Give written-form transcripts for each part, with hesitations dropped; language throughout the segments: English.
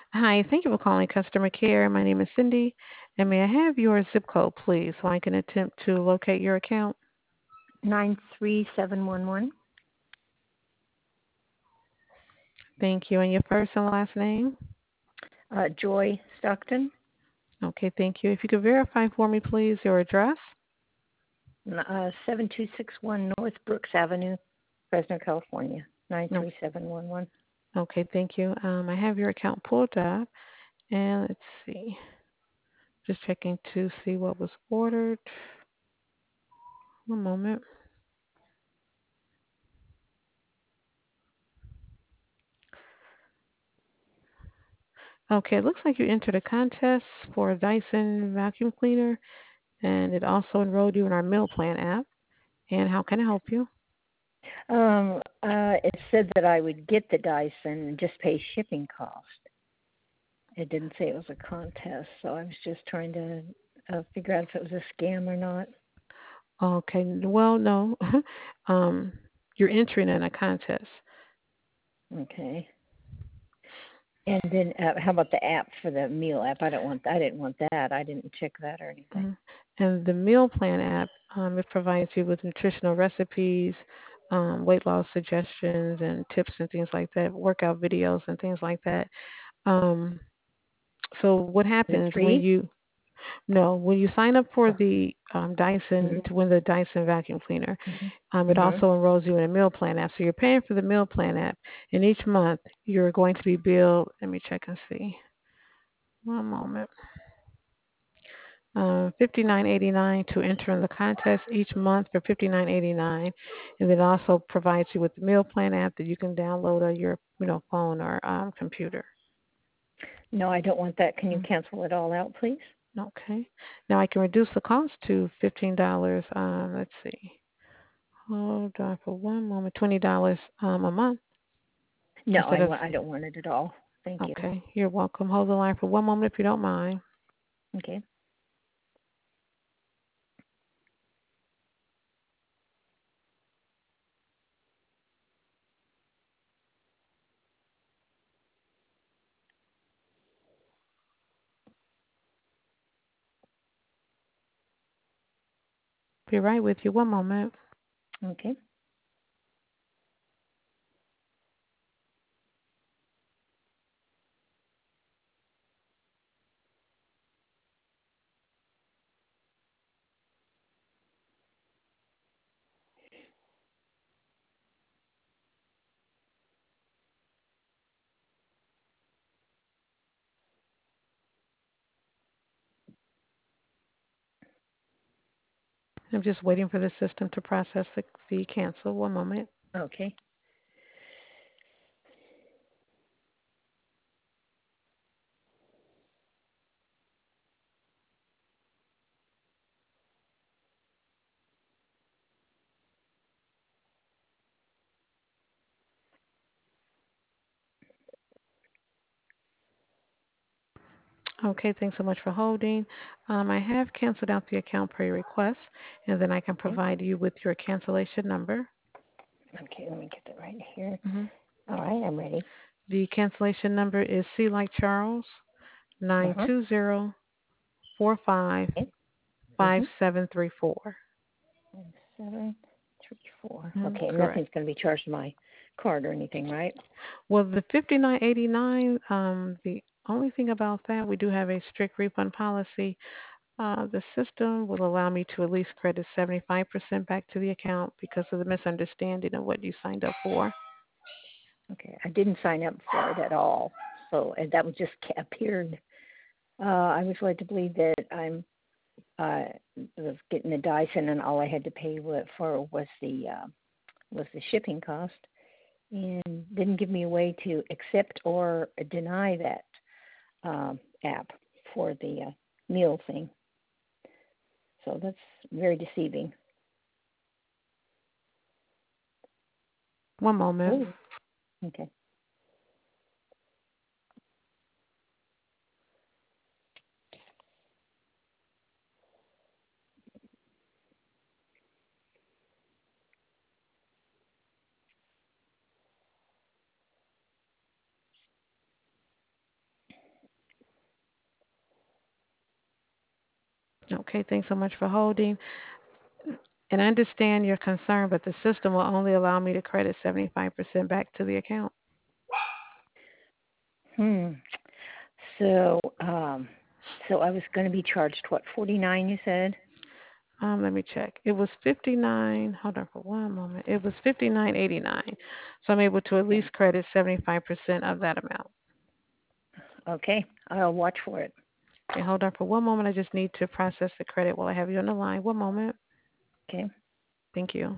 Hi, thank you for calling customer care. My name is Cindy, and may I have your zip code, please, so I can attempt to locate your account? 93711. Thank you, and your first and last name? Joy Stockton, Okay, thank you. If you could verify for me, please, your address. 7261 North Brooks Avenue, Fresno, California, No. 93711. Okay, thank you. I have your account pulled up, and let's see. Just checking to see what was ordered. One moment. Okay, it looks like you entered a contest for a Dyson vacuum cleaner, and it also enrolled you in our meal plan app. And how can I help you? It said that I would get the Dyson and just pay shipping cost. It didn't say it was a contest, so I was just trying to figure out if it was a scam or not. Okay, well, no. um, you're entering in a contest. Okay. And then how about the app for the meal app? I didn't want that. I didn't check that or anything. Mhm. And the meal plan app, it provides you with nutritional recipes, weight loss suggestions, and tips and things like that, workout videos and things like that. Um, so what Is it happens when free? you no, when you sign up for Oh. the Dyson Mhm. to win the Dyson vacuum cleaner, Mhm. it Mhm. also enrolls you in a meal plan app. So you're paying for the meal plan app, and each month you're going to be billed. Let me check and see. One moment. 59.89 to enter in the contest each month for 59.89, and it also provides you with the meal plan app that you can download on your phone or computer. No, I don't want that. Can you Mm, cancel it all out, please? okay. Now I can reduce the cost to $15. Let's see. Hold on for one moment. $20 a month No, instead of. I don't want it at all. Thank you. Okay. You're welcome. Hold the line for one moment if you don't mind. Okay. Be right with you. One moment. Okay. I'm just waiting for the system to process the cancel. One moment. Okay. Okay, thanks so much for holding. I have canceled out the account per your request, and then I can Okay. provide you with your cancellation number. Okay. Let me get that right here. Hmm. All right. I'm ready. The cancellation number is C like Charles Uh nine huh. two zero four five Okay. five Mhm. seven three four. 734. Mm, Okay. correct. Nothing's going to be charged to my card or anything, right? Well, the 59.89. The only thing about that, we do have a strict refund policy. The system will allow me to at least credit 75% back to the account because of the misunderstanding of what you signed up for. Okay. I didn't sign up for it at all, so and that was just appeared. I was led to believe that I'm uh, was getting the Dyson, and all I had to pay for was the shipping cost, and didn't give me a way to accept or deny that app for the meal thing. So that's very deceiving. One moment. Oh, okay. Okay, thanks so much for holding. And I understand your concern, but the system will only allow me to credit 75% back to the account. Hmm. So, so I was going to be charged what, 49? You said. Let me check. It was 59. Hold on for one moment. It was 59.89. So I'm able to at Okay. least credit 75% of that amount. Okay. I'll watch for it. Okay, hold on for one moment. I just need to process the credit while I have you on the line. One moment. Okay. Thank you.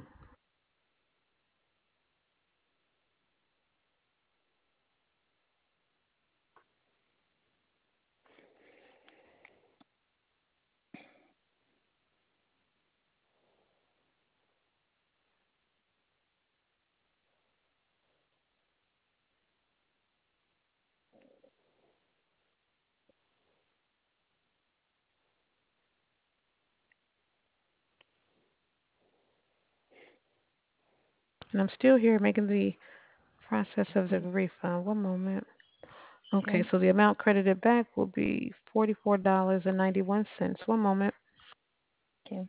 And I'm still here making the process of the refund. One moment. Okay, Okay. so the amount credited back will be $44.91. One moment. Okay.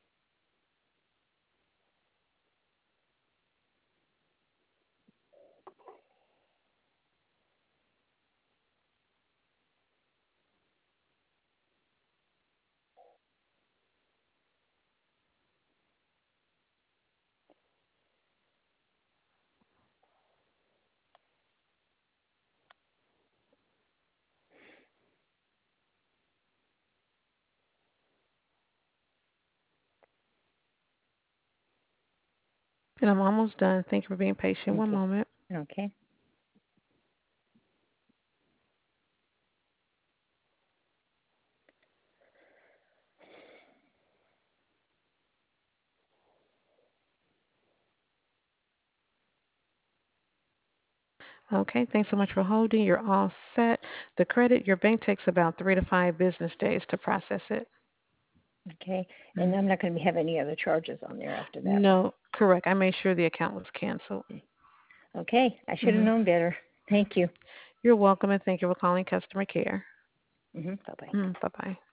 And I'm almost done. Thank you for being patient. One Okay. moment. Okay. Okay, thanks so much for holding. You're all set. The credit, your bank takes about 3 to 5 business days to process it. Okay. And Mhm. I'm not going to have any other charges on there after that. No, correct. I made sure the account was canceled. Okay. I should have Hmm. known better. Thank you. You're welcome, and thank you for calling customer care. Bye bye. Bye bye.